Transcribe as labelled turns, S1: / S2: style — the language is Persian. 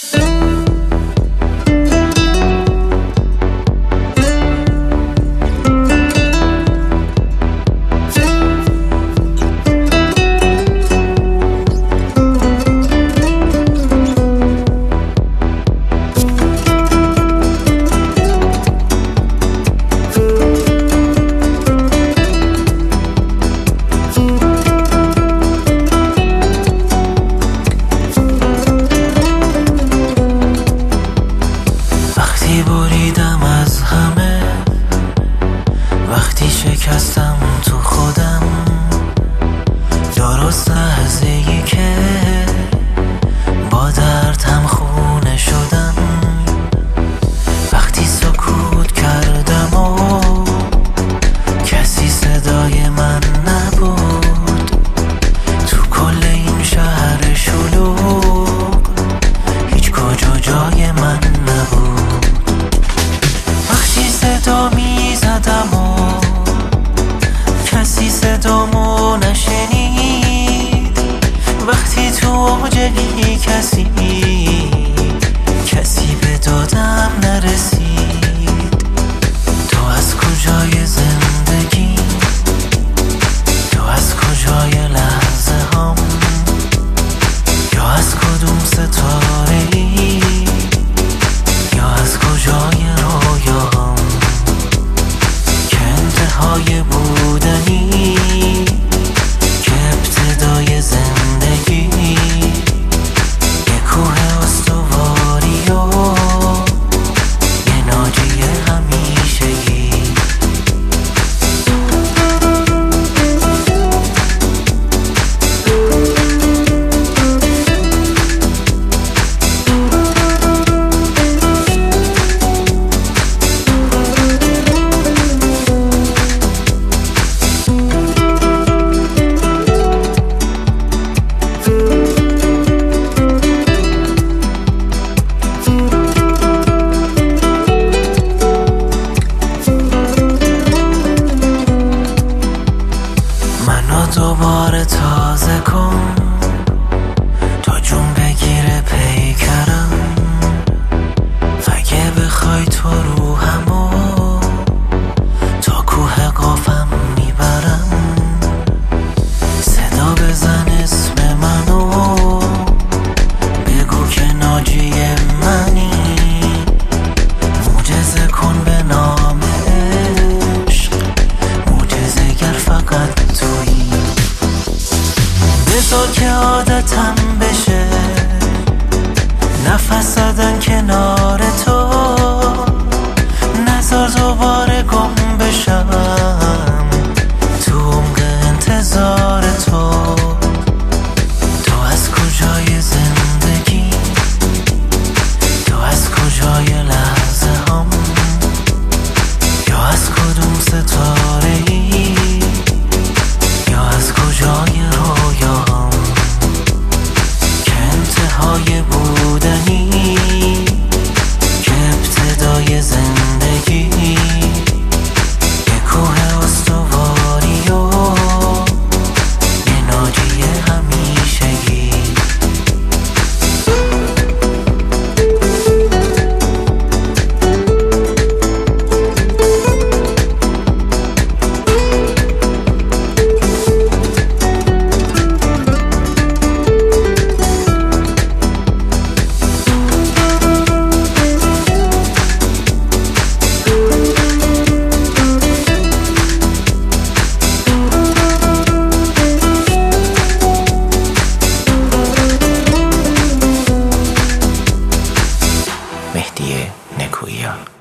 S1: بریدم از همه، وقتی شکستم تو خودم، درست لحظه‌ای که با دردم خونه شدم، وقتی سکوت کردم و کسی صدای من نبود، تو کل این شهر شلوغ هیچ کجا جای من نبود. صدا می زدم و کسی صدامو نشنید، وقتی تو اوجی کسی به دادم نرسید. تو از کجای زندگی، تو از کجای لحظه هم، یا از کدوم ستاره‌ای، یا از کجای رویاهم های بودنی که ابتدای زندگی، یه کوه استواری و یه ناجی همیشگی. دوباره تازه کن تا جون بگیره پیکرم، اگه بخوای تو روحمو تا کوه قافم میبرم. صدا بزن اسم منو، بگو که ناجی منی، معجزه کن به نام عشق، معجزه گر فقط تویی. بذار که عادتم بشه نفس زدن کنار تو، نذار دوباره گم بشم تو عمق انتظار تو. تو از کجای زندگی، تو از کجای لحظه هم، یا از کدوم ستاره‌ای، یا از کجای رویاهم که انتهای بودنی، که ابتدای زندگی، یه کوه استواری و یه ناجی همیشگی. مهدی نکویان.